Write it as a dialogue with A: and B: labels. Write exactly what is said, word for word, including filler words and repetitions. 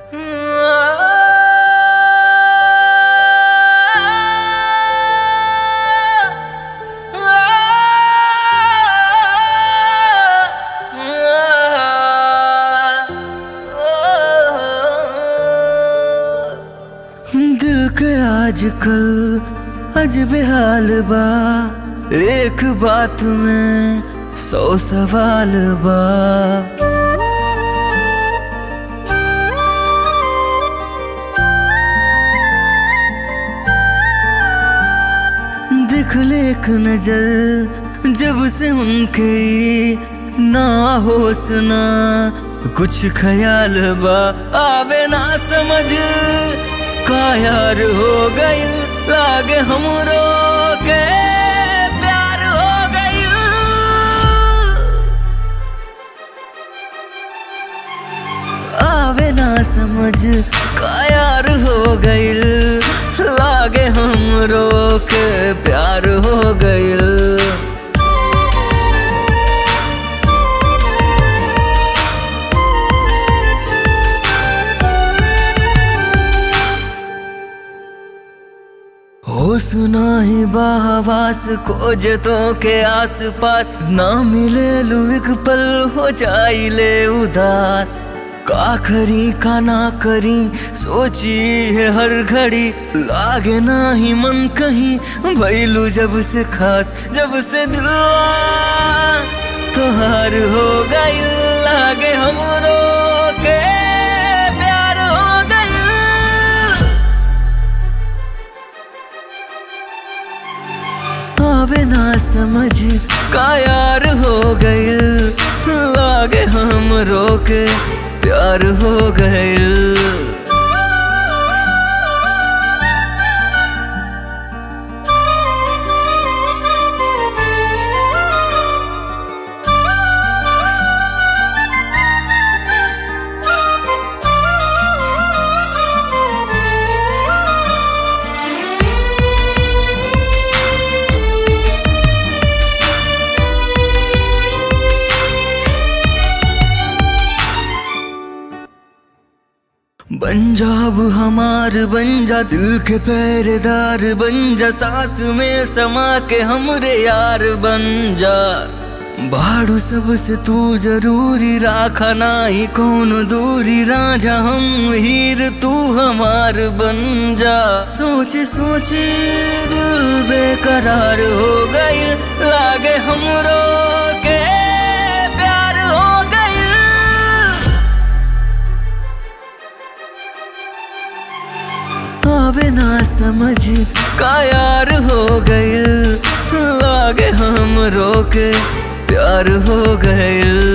A: दिल के आजकल अजबे हाल बा, एक बात में सौ सवाल बा। देख ले एक नजर जब से उनके ना होश ना कुछ ख्याल बा, आवे ना समझ का यार हो गई, लागे हमरो के प्यार हो गई। आवे ना समझ का यार हो गई, लागे हमरो के प्यार हो गई। हो सुना ही बाहवास खोजतों के आस पास, ना मिले लू एक पल हो जाइले उदास। का करी का ना करी सोची है हर घड़ी, लागे ना ही मन कहीं भइलू जब से खास। जब से दिलवा तोहार हो गई, लागे हमरो के प्यार हो गई। आवे ना समझ का यार हो गई, लागे हमरो के प्यार हो गई। बन जा अब हमार, बन जा दिल के पहरेदार, बन जा सांस में समा के हमरे यार बन जा। बाड़ू सबसे तू जरूरी, राखा ना ही कौन दूरी, राजा हम हीर तू हमार बन जा। सोच सोच दिल बेकरार हो गई, लागे हमरो के प्यार हो गई। आवे ना समझ का यार हो गई, लागे हमरो के प्यार हो गई।